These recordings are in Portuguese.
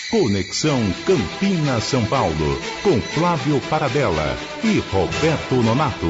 Conexão Campinas-São Paulo, com Flávio Paradella e Roberto Nonato.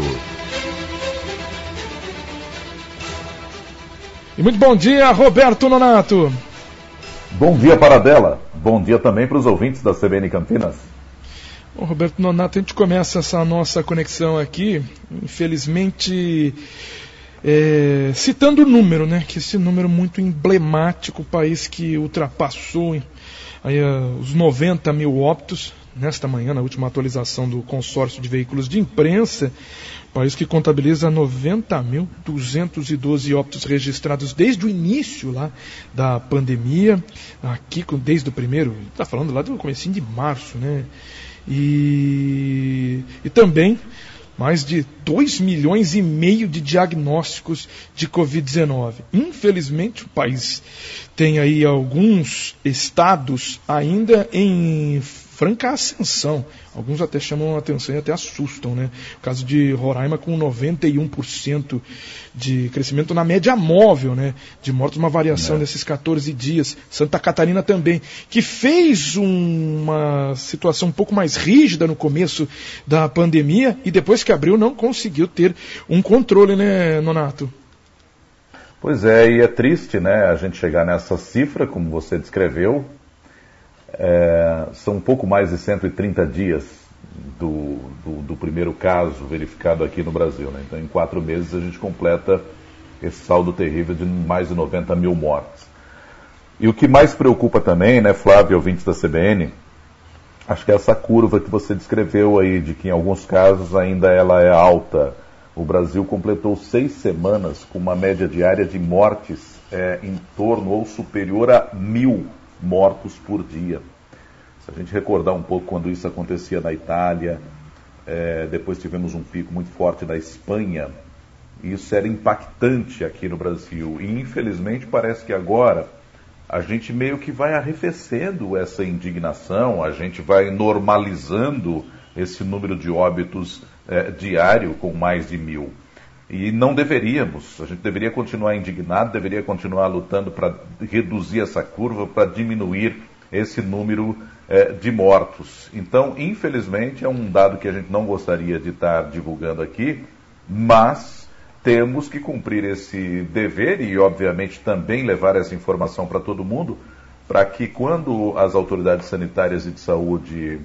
E muito bom dia, Roberto Nonato. Bom dia, Paradella. Bom dia também para os ouvintes da CBN Campinas. Bom, Roberto Nonato, a gente começa essa nossa conexão aqui, infelizmente, citando o número, né? Que esse número muito emblemático, o país que ultrapassou aí, os 90 mil óbitos, nesta manhã, na última atualização do consórcio de veículos de imprensa, país que contabiliza 90.212 óbitos registrados desde o início lá da pandemia, aqui desde o primeiro, está falando lá do comecinho de março, né? E também mais de 2,5 milhões de diagnósticos de Covid-19. Infelizmente, o país tem aí alguns estados ainda em franca ascensão. Alguns até chamam a atenção e até assustam, né? O caso de Roraima com 91% de crescimento na média móvel, né? De mortos, uma variação nesses 14 dias. Santa Catarina também, que fez uma situação um pouco mais rígida no começo da pandemia e depois que abriu não conseguiu ter um controle, né, Nonato? Pois é, e é triste, né, a gente chegar nessa cifra, como você descreveu. São um pouco mais de 130 dias do primeiro caso verificado aqui no Brasil, né? Então, em 4 meses, a gente completa esse saldo terrível de mais de 90 mil mortes. E o que mais preocupa também, né, Flávio, ouvintes da CBN, acho que é essa curva que você descreveu aí, de que em alguns casos ainda ela é alta. O Brasil completou 6 semanas com uma média diária de mortes em torno ou superior a 1.000 mortos por dia. Se a gente recordar um pouco quando isso acontecia na Itália, depois tivemos um pico muito forte na Espanha, isso era impactante aqui no Brasil. E infelizmente parece que agora a gente meio que vai arrefecendo essa indignação, a gente vai normalizando esse número de óbitos diário com mais de 1.000. E não deveríamos, a gente deveria continuar indignado, deveria continuar lutando para reduzir essa curva, para diminuir esse número de mortos. Então, infelizmente, é um dado que a gente não gostaria de estar divulgando aqui, mas temos que cumprir esse dever e, obviamente, também levar essa informação para todo mundo, para que quando as autoridades sanitárias e de saúde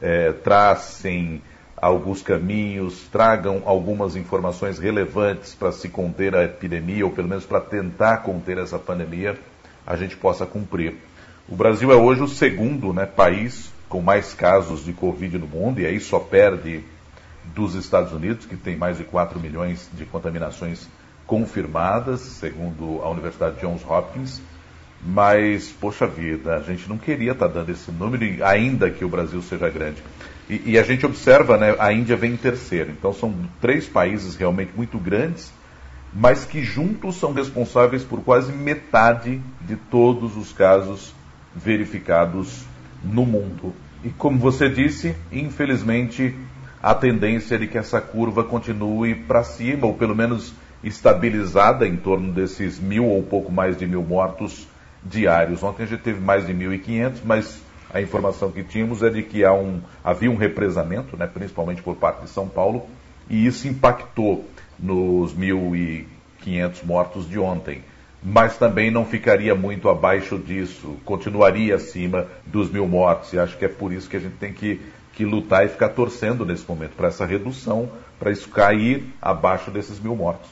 tracem alguns caminhos, tragam algumas informações relevantes para se conter a epidemia, ou pelo menos para tentar conter essa pandemia, a gente possa cumprir. O Brasil é hoje o segundo, né, país com mais casos de Covid no mundo, e aí só perde dos Estados Unidos, que tem mais de 4 milhões de contaminações confirmadas, segundo a Universidade Johns Hopkins. Mas, poxa vida, a gente não queria estar dando esse número, ainda que o Brasil seja grande. E a gente observa, né, a Índia vem em terceiro. Então são 3 países realmente muito grandes, mas que juntos são responsáveis por quase metade de todos os casos verificados no mundo. E como você disse, infelizmente, a tendência é de que essa curva continue para cima, ou pelo menos estabilizada em torno desses 1.000 ou pouco mais de 1.000 mortos diários. Ontem a gente teve mais de 1.500, mas a informação que tínhamos é de que havia um represamento, né, principalmente por parte de São Paulo, e isso impactou nos 1.500 mortos de ontem. Mas também não ficaria muito abaixo disso, continuaria acima dos 1.000 mortos, e acho que é por isso que a gente tem que lutar e ficar torcendo nesse momento, para essa redução, para isso cair abaixo desses 1.000 mortos.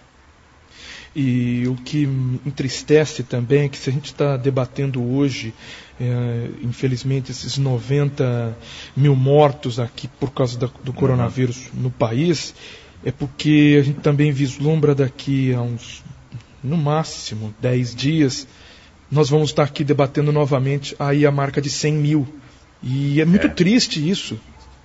E o que entristece também é que se a gente está debatendo hoje, infelizmente, esses 90 mil mortos aqui por causa do coronavírus no país, é porque a gente também vislumbra daqui a no máximo 10 dias, nós vamos estar aqui debatendo novamente aí a marca de 100 mil. E é muito triste isso.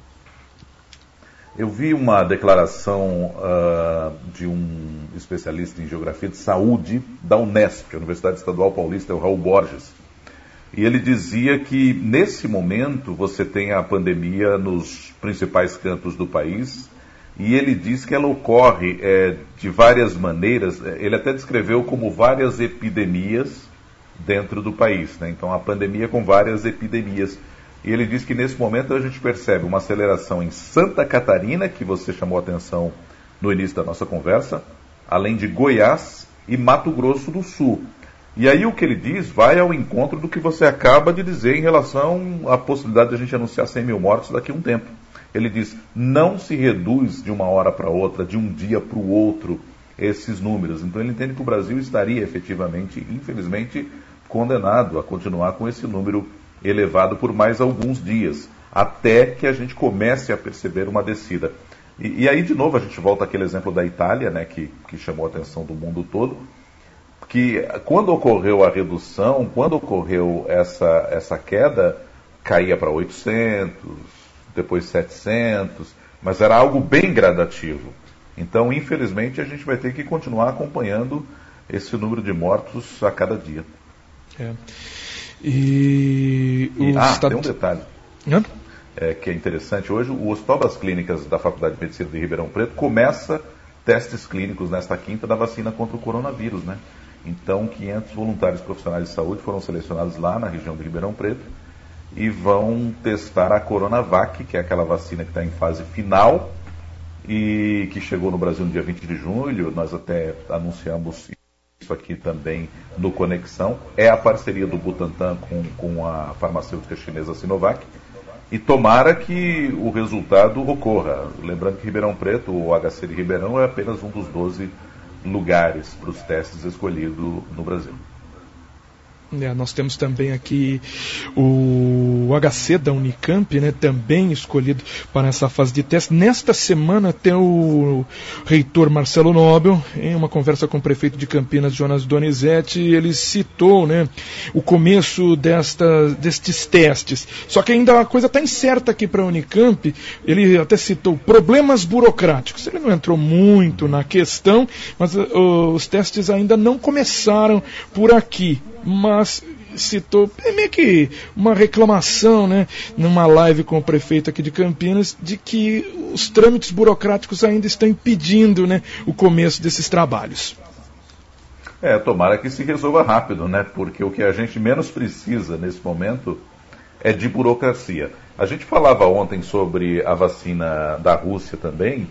Eu vi uma declaração de um especialista em geografia de saúde da Unesp, a Universidade Estadual Paulista, o Raul Borges. E ele dizia que, nesse momento, você tem a pandemia nos principais cantos do país, e ele diz que ela ocorre de várias maneiras. Ele até descreveu como várias epidemias dentro do país, né? Então, a pandemia com várias epidemias. E ele diz que nesse momento a gente percebe uma aceleração em Santa Catarina, que você chamou a atenção no início da nossa conversa, além de Goiás e Mato Grosso do Sul. E aí o que ele diz vai ao encontro do que você acaba de dizer em relação à possibilidade de a gente anunciar 100 mil mortos daqui a um tempo. Ele diz, não se reduz de uma hora para outra, de um dia para o outro, esses números. Então ele entende que o Brasil estaria efetivamente, infelizmente, condenado a continuar com esse número elevado por mais alguns dias, até que a gente comece a perceber uma descida. E aí, de novo, a gente volta àquele exemplo da Itália, né, que chamou a atenção do mundo todo, que quando ocorreu a redução, quando ocorreu essa queda, caía para 800, depois 700, mas era algo bem gradativo. Então, infelizmente, a gente vai ter que continuar acompanhando esse número de mortos a cada dia. Tem um detalhe que é interessante. Hoje, o Hospital das Clínicas da Faculdade de Medicina de Ribeirão Preto começa testes clínicos nesta quinta da vacina contra o coronavírus, né? Então, 500 voluntários profissionais de saúde foram selecionados lá na região de Ribeirão Preto e vão testar a Coronavac, que é aquela vacina que está em fase final e que chegou no Brasil no dia 20 de julho. Nós até anunciamos isso aqui também no Conexão. É a parceria do Butantan com a farmacêutica chinesa Sinovac. E tomara que o resultado ocorra. Lembrando que Ribeirão Preto, o HC de Ribeirão, é apenas um dos 12 lugares para os testes escolhidos no Brasil. Nós temos também aqui o HC da Unicamp, né, também escolhido para essa fase de teste. Nesta semana tem o reitor Marcelo Nobel, em uma conversa com o prefeito de Campinas, Jonas Donizete, ele citou, né, o começo destes testes. Só que ainda a coisa está incerta aqui para a Unicamp. Ele até citou problemas burocráticos. Ele não entrou muito na questão, mas os testes ainda não começaram por aqui. Mas citou meio que uma reclamação, né, numa live com o prefeito aqui de Campinas, de que os trâmites burocráticos ainda estão impedindo, né, o começo desses trabalhos. Tomara que se resolva rápido, né, porque o que a gente menos precisa nesse momento é de burocracia. A gente falava ontem sobre a vacina da Rússia também,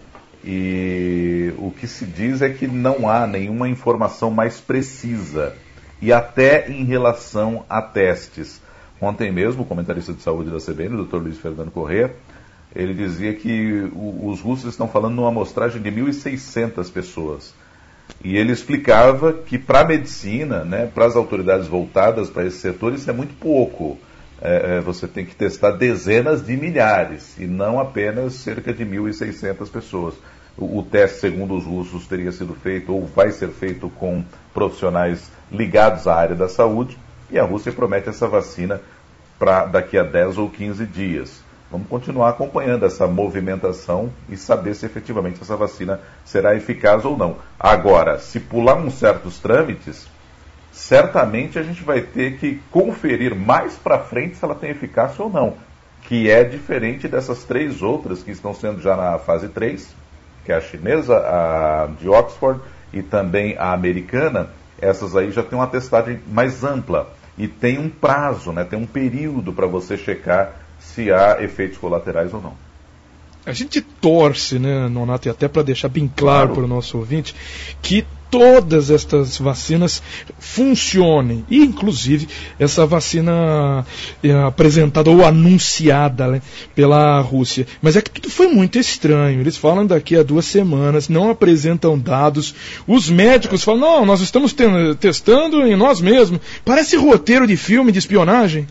e o que se diz é que não há nenhuma informação mais precisa. E até em relação a testes. Ontem mesmo, o comentarista de saúde da CBN, o Dr. Luiz Fernando Corrêa, ele dizia que os russos estão falando numa amostragem de 1.600 pessoas. E ele explicava que para a medicina, né, para as autoridades voltadas para esse setor, isso é muito pouco. Você tem que testar dezenas de milhares, e não apenas cerca de 1.600 pessoas. O teste, segundo os russos, teria sido feito ou vai ser feito com profissionais ligados à área da saúde, e a Rússia promete essa vacina para daqui a 10 ou 15 dias. Vamos continuar acompanhando essa movimentação e saber se efetivamente essa vacina será eficaz ou não. Agora, se pular uns certos trâmites, certamente a gente vai ter que conferir mais para frente se ela tem eficácia ou não, que é diferente dessas 3 outras que estão sendo já na fase 3, que é a chinesa, a de Oxford e também a americana. Essas aí já tem uma testagem mais ampla e tem um prazo, né, tem um período para você checar se há efeitos colaterais ou não. A gente torce, né, Nonato, e até para deixar bem claro para o nosso ouvinte, que todas estas vacinas funcionem, e inclusive essa vacina apresentada ou anunciada, né, pela Rússia. Mas é que tudo foi muito estranho. Eles falam daqui a 2 semanas, não apresentam dados. Os médicos falam, não, nós estamos testando em nós mesmos. Parece roteiro de filme de espionagem.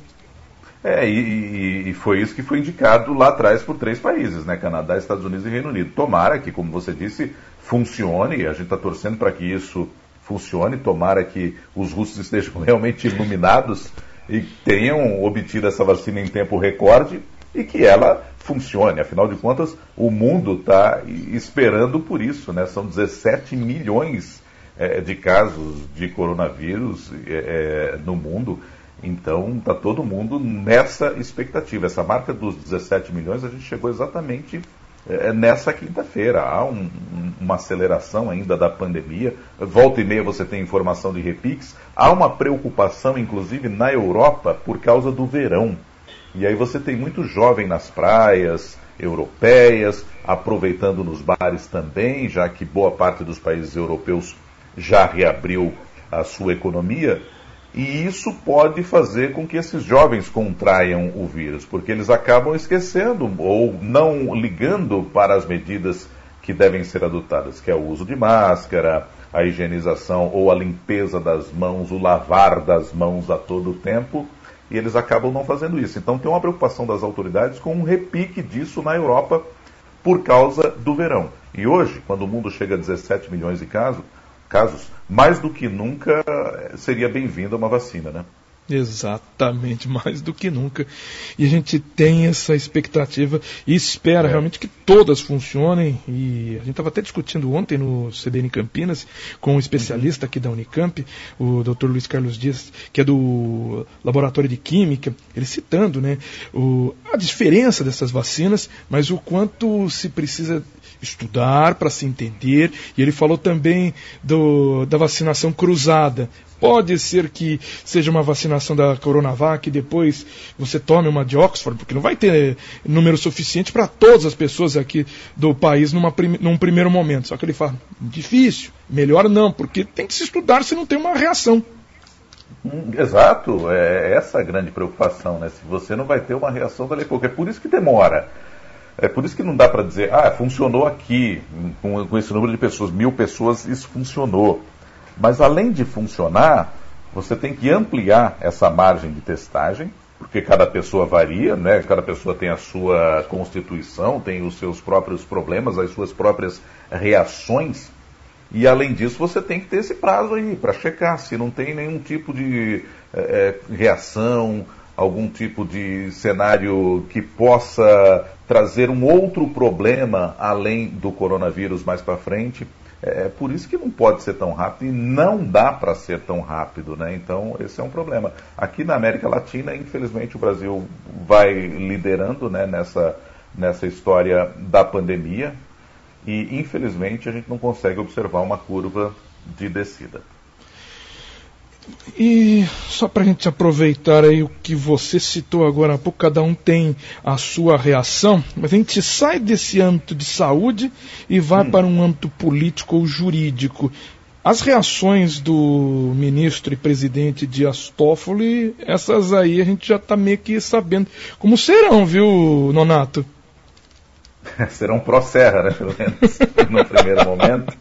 E foi isso que foi indicado lá atrás por 3 países, né? Canadá, Estados Unidos e Reino Unido. Tomara que, como você disse, funcione, a gente está torcendo para que isso funcione, tomara que os russos estejam realmente iluminados e tenham obtido essa vacina em tempo recorde e que ela funcione. Afinal de contas, o mundo está esperando por isso, né? São 17 milhões de casos de coronavírus no mundo. Então, está todo mundo nessa expectativa. Essa marca dos 17 milhões, a gente chegou exatamente nessa quinta-feira. Há uma aceleração ainda da pandemia. Volta e meia você tem informação de repiques. Há uma preocupação, inclusive, na Europa por causa do verão. E aí você tem muito jovem nas praias europeias, aproveitando nos bares também, já que boa parte dos países europeus já reabriu a sua economia. E isso pode fazer com que esses jovens contraiam o vírus, porque eles acabam esquecendo ou não ligando para as medidas que devem ser adotadas, que é o uso de máscara, a higienização ou a limpeza das mãos, o lavar das mãos a todo tempo, e eles acabam não fazendo isso. Então tem uma preocupação das autoridades com um repique disso na Europa por causa do verão. E hoje, quando o mundo chega a 17 milhões de casos, mais do que nunca seria bem-vinda uma vacina, né? Exatamente, mais do que nunca. E a gente tem essa expectativa e espera realmente que todas funcionem. E a gente estava até discutindo ontem no CBN Campinas com um especialista aqui da Unicamp, o Dr. Luiz Carlos Dias, que é do Laboratório de Química, ele citando, né, a diferença dessas vacinas, mas o quanto se precisa estudar para se entender. E ele falou também da vacinação cruzada. Pode ser que seja uma vacinação da Coronavac e depois você tome uma de Oxford, porque não vai ter número suficiente para todas as pessoas aqui do país num primeiro momento. Só que ele fala, difícil, melhor não, porque tem que se estudar se não tem uma reação. Exato, é essa a grande preocupação, né? Se você não vai ter uma reação dali a pouco. É por isso que demora. É por isso que não dá para dizer, funcionou aqui, com esse número de pessoas, 1.000 pessoas, isso funcionou. Mas além de funcionar, você tem que ampliar essa margem de testagem, porque cada pessoa varia, né? Cada pessoa tem a sua constituição, tem os seus próprios problemas, as suas próprias reações. E além disso, você tem que ter esse prazo aí para checar se não tem nenhum tipo de reação, algum tipo de cenário que possa trazer um outro problema além do coronavírus mais para frente. É por isso que não pode ser tão rápido e não dá para ser tão rápido, né? Então, esse é um problema. Aqui na América Latina, infelizmente, o Brasil vai liderando, né, nessa história da pandemia e, infelizmente, a gente não consegue observar uma curva de descida. E só para a gente aproveitar aí o que você citou agora há pouco, cada um tem a sua reação, mas a gente sai desse âmbito de saúde e vai para um âmbito político ou jurídico. As reações do ministro e presidente Dias Toffoli, essas aí a gente já está meio que sabendo como serão, viu, Nonato? Serão pró-serra, né, pelo menos, no primeiro momento.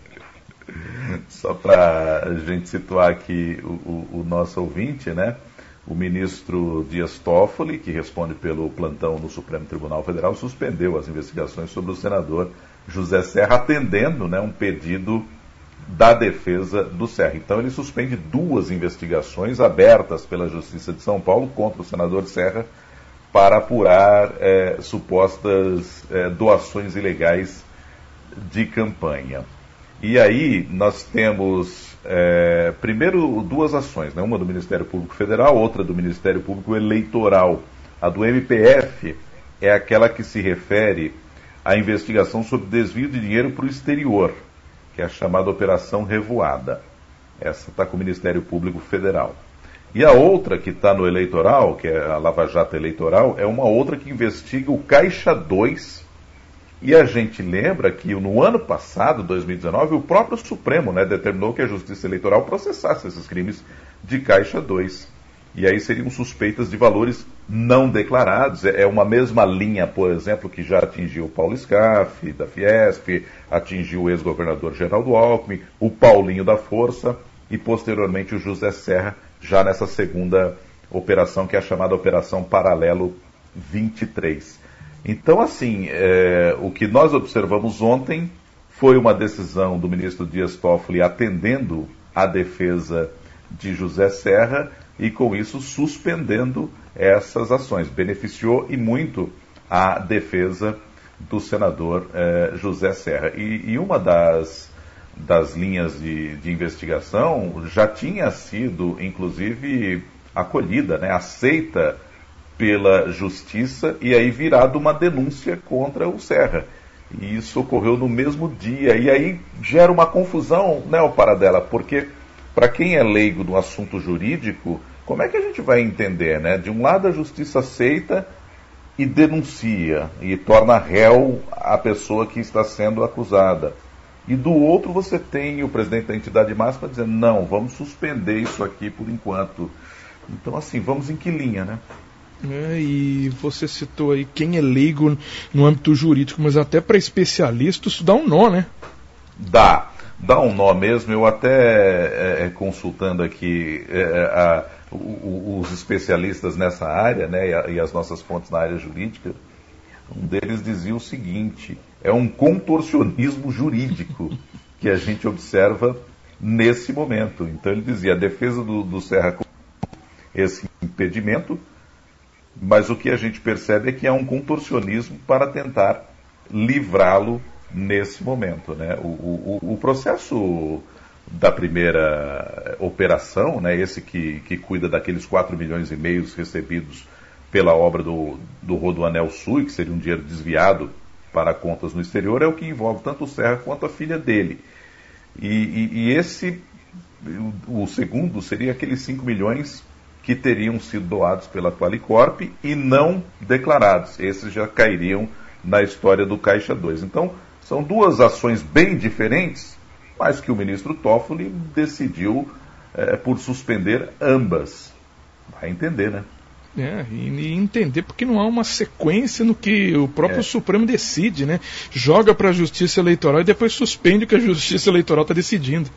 Só para a gente situar aqui o nosso ouvinte, né? O ministro Dias Toffoli, que responde pelo plantão no Supremo Tribunal Federal, suspendeu as investigações sobre o senador José Serra, atendendo, né, um pedido da defesa do Serra. Então ele suspende 2 investigações abertas pela Justiça de São Paulo contra o senador Serra para apurar supostas doações ilegais de campanha. E aí nós temos, primeiro, 2 ações, né? Uma do Ministério Público Federal, outra do Ministério Público Eleitoral. A do MPF é aquela que se refere à investigação sobre desvio de dinheiro para o exterior, que é a chamada Operação Revoada. Essa está com o Ministério Público Federal. E a outra que está no eleitoral, que é a Lava Jato Eleitoral, é uma outra que investiga o Caixa 2. E a gente lembra que no ano passado, 2019, o próprio Supremo, né, determinou que a Justiça Eleitoral processasse esses crimes de Caixa 2. E aí seriam suspeitas de valores não declarados. É uma mesma linha, por exemplo, que já atingiu o Paulo Scaff, da Fiesp, atingiu o ex-governador Geraldo Alckmin, o Paulinho da Força e, posteriormente, o José Serra, já nessa segunda operação, que é a chamada Operação Paralelo 23. Então, assim, o que nós observamos ontem foi uma decisão do ministro Dias Toffoli atendendo à defesa de José Serra e, com isso, suspendendo essas ações. Beneficiou e muito a defesa do senador José Serra. E uma das linhas de investigação já tinha sido, inclusive, acolhida, né, aceita pela Justiça e aí virado uma denúncia contra o Serra. E isso ocorreu no mesmo dia. E aí gera uma confusão, né, o Paradela? Porque, para quem é leigo no assunto jurídico, como é que a gente vai entender, né? De um lado, a justiça aceita e denuncia, e torna réu a pessoa que está sendo acusada. E do outro, você tem o presidente da entidade máxima dizendo, não, vamos suspender isso aqui por enquanto. Então, assim, vamos em que linha, né? E você citou aí quem é leigo no âmbito jurídico, mas até para especialista isso dá um nó, né? Dá um nó mesmo. Eu até consultando aqui os especialistas nessa área, né, e as nossas fontes na área jurídica, um deles dizia o seguinte: é um contorcionismo jurídico que a gente observa nesse momento. Então ele dizia, a defesa do Serra esse impedimento, mas o que a gente percebe é que é um contorcionismo para tentar livrá-lo nesse momento, né? O processo da primeira operação, né, esse que cuida daqueles 4,5 milhões recebidos pela obra do Rodoanel Sul, que seria um dinheiro desviado para contas no exterior, é o que envolve tanto o Serra quanto a filha dele. E esse, o segundo, seria aqueles 5 milhões que teriam sido doados pela Qualicorp e não declarados. Esses já cairiam na história do Caixa 2. Então, são duas ações bem diferentes, mas que o ministro Toffoli decidiu por suspender ambas. Vai entender, né? E entender porque não há uma sequência no que o próprio Supremo decide, né? Joga para a Justiça Eleitoral e depois suspende o que a Justiça Eleitoral está decidindo.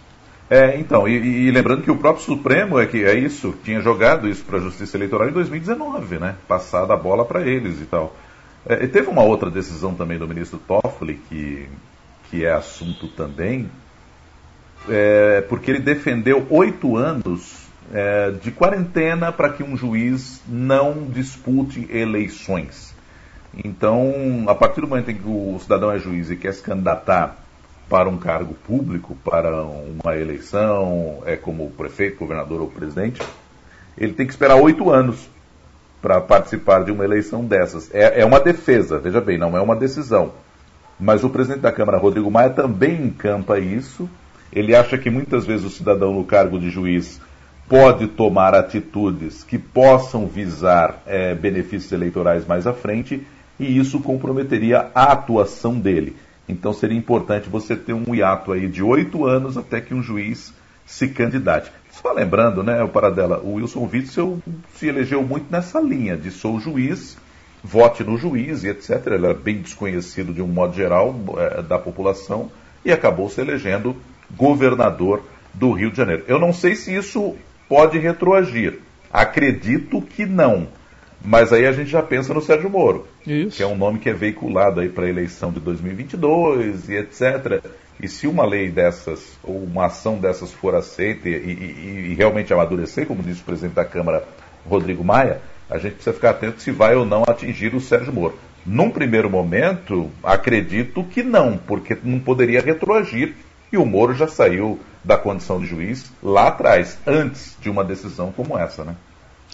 Então, e lembrando que o próprio Supremo tinha jogado isso para a Justiça Eleitoral em 2019, né? Passada a bola para eles e tal. E teve uma outra decisão também do ministro Toffoli, que é assunto também, porque ele defendeu 8 anos de quarentena para que um juiz não dispute eleições. Então, a partir do momento em que o cidadão é juiz e quer se candidatar para um cargo público, para uma eleição, como prefeito, governador ou presidente, ele tem que esperar 8 anos para participar de uma eleição dessas. É uma defesa, veja bem, não é uma decisão. Mas o presidente da Câmara, Rodrigo Maia, também encampa isso. Ele acha que muitas vezes o cidadão no cargo de juiz pode tomar atitudes que possam visar benefícios eleitorais mais à frente, e isso comprometeria a atuação dele. Então seria importante você ter um hiato aí de 8 anos até que um juiz se candidate. Só lembrando, né, o Paradela, o Wilson Witzel se elegeu muito nessa linha de sou juiz, vote no juiz e etc. Ele era bem desconhecido de um modo geral da população e acabou se elegendo governador do Rio de Janeiro. Eu não sei se isso pode retroagir. Acredito que não. Mas aí a gente já pensa no Sérgio Moro, Isso. Que é um nome que é veiculado aí para a eleição de 2022 e etc. E se uma lei dessas, ou uma ação dessas for aceita e realmente amadurecer, como disse o presidente da Câmara, Rodrigo Maia, a gente precisa ficar atento se vai ou não atingir o Sérgio Moro. Num primeiro momento, acredito que não, porque não poderia retroagir, e o Moro já saiu da condição de juiz lá atrás, antes de uma decisão como essa, né?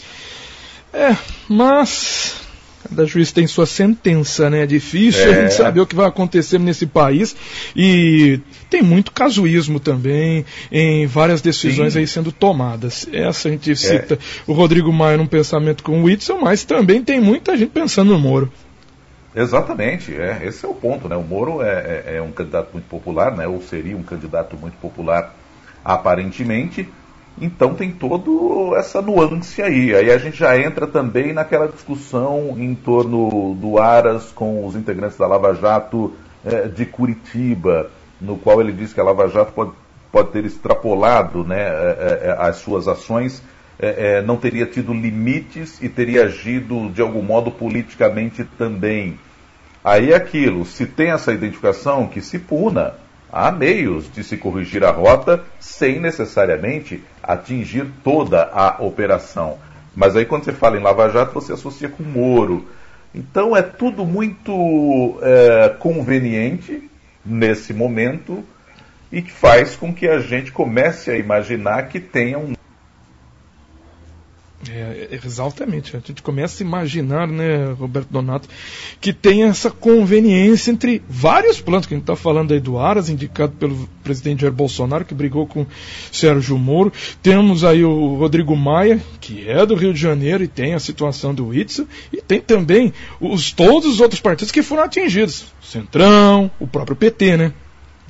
Mas cada juiz tem sua sentença, né? É difícil a gente saber o que vai acontecer nesse país, e tem muito casuísmo também em várias decisões aí sendo tomadas. Essa a gente cita o Rodrigo Maia num pensamento com o Witzel, mas também tem muita gente pensando no Moro. Exatamente, esse é o ponto, né? O Moro é um candidato muito popular, né? Ou seria um candidato muito popular aparentemente. Então tem toda essa nuance aí. Aí a gente já entra também naquela discussão em torno do Aras com os integrantes da Lava Jato de Curitiba, no qual ele diz que a Lava Jato pode ter extrapolado, né, as suas ações, não teria tido limites e teria agido de algum modo politicamente também. Aí é aquilo, se tem essa identificação, que se puna. Há meios de se corrigir a rota sem necessariamente atingir toda a operação. Mas aí quando você fala em Lava Jato, você associa com Moro. Então é tudo muito conveniente nesse momento e que faz com que a gente comece a imaginar que tenha Exatamente. A gente começa a imaginar, né, Roberto Donato, que tem essa conveniência entre vários planos, que a gente está falando aí do Aras, indicado pelo presidente Jair Bolsonaro, que brigou com Sérgio Moro. Temos aí o Rodrigo Maia, que é do Rio de Janeiro, e tem a situação do Witzel, e tem também todos os outros partidos que foram atingidos. O Centrão, o próprio PT, né?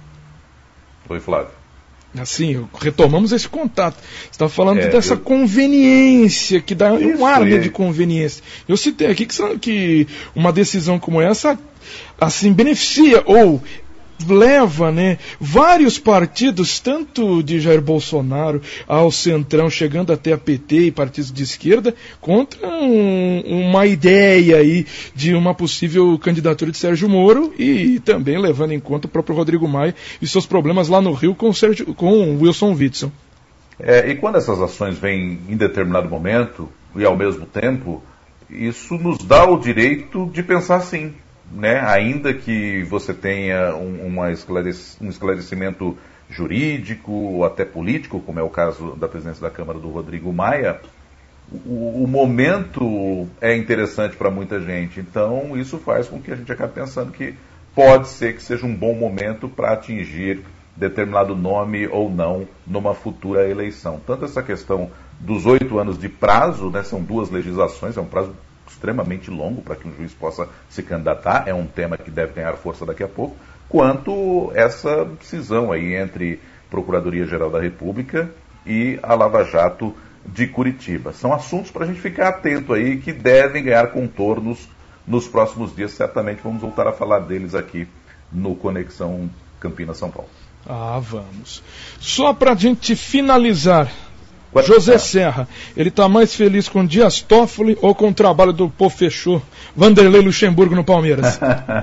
Oi, Flávio. Assim, retomamos esse contato. Você está falando dessa conveniência, que dá um ar de conveniência. Eu citei aqui que uma decisão como essa, assim, beneficia ou leva, né, vários partidos, tanto de Jair Bolsonaro ao Centrão, chegando até a PT e partidos de esquerda, contra uma ideia aí de uma possível candidatura de Sérgio Moro, e também levando em conta o próprio Rodrigo Maia e seus problemas lá no Rio com o Wilson Witzel. E quando essas ações vêm em determinado momento e ao mesmo tempo, isso nos dá o direito de pensar assim, né? Ainda que você tenha um esclarecimento jurídico ou até político, como é o caso da presidência da Câmara do Rodrigo Maia, o momento é interessante para muita gente. Então isso faz com que a gente acabe pensando que pode ser que seja um bom momento para atingir determinado nome ou não numa futura eleição. Tanto essa questão dos 8 anos de prazo, né? São 2 legislações, é um prazo extremamente longo para que um juiz possa se candidatar, é um tema que deve ganhar força daqui a pouco, quanto essa cisão aí entre Procuradoria-Geral da República e a Lava Jato de Curitiba. São assuntos para a gente ficar atento aí, que devem ganhar contornos nos próximos dias. Certamente vamos voltar a falar deles aqui no Conexão Campinas-São Paulo. Vamos. Só para a gente finalizar, José Serra, ele está mais feliz com Dias Toffoli ou com o trabalho do Fechou, Vanderlei Luxemburgo no Palmeiras?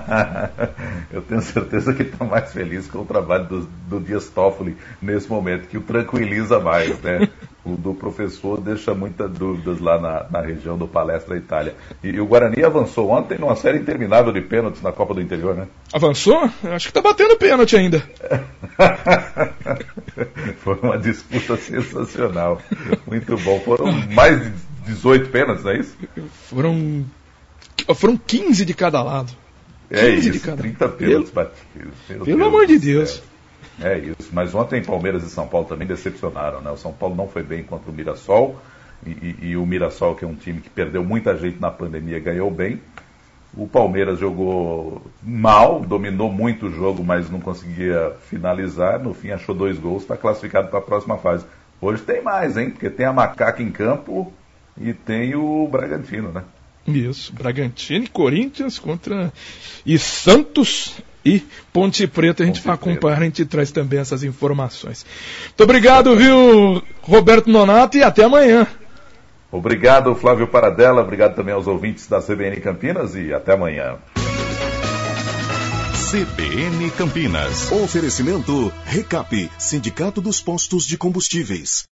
Eu tenho certeza que ele está mais feliz com o trabalho do Dias Toffoli nesse momento, que o tranquiliza mais, né? O do professor deixa muitas dúvidas lá na região do Palestra Itália. E o Guarani avançou ontem numa série interminável de pênaltis na Copa do Interior, né? Avançou? Acho que está batendo pênalti ainda. Foi uma disputa sensacional. Muito bom. Foram mais de 18 pênaltis, não é isso? Foram 15 de cada lado. 15 de cada. 30 pênaltis batidos. Pelo amor de Deus. É isso, mas ontem Palmeiras e São Paulo também decepcionaram, né? O São Paulo não foi bem contra o Mirassol, e o Mirassol, que é um time que perdeu muita gente na pandemia, ganhou bem. O Palmeiras jogou mal, dominou muito o jogo, mas não conseguia finalizar. No fim achou 2 gols, está classificado para a próxima fase. Hoje tem mais, hein? Porque tem a Macaca em campo e tem o Bragantino, né? Isso, Bragantino e Corinthians e Santos e Ponte Preta. A gente vai acompanhar, a gente traz também essas informações. Muito obrigado, viu, Roberto Donato, e até amanhã. Obrigado, Flávio Paradella, obrigado também aos ouvintes da CBN Campinas e até amanhã. CBN Campinas. Oferecimento Recap, Sindicato dos Postos de Combustíveis.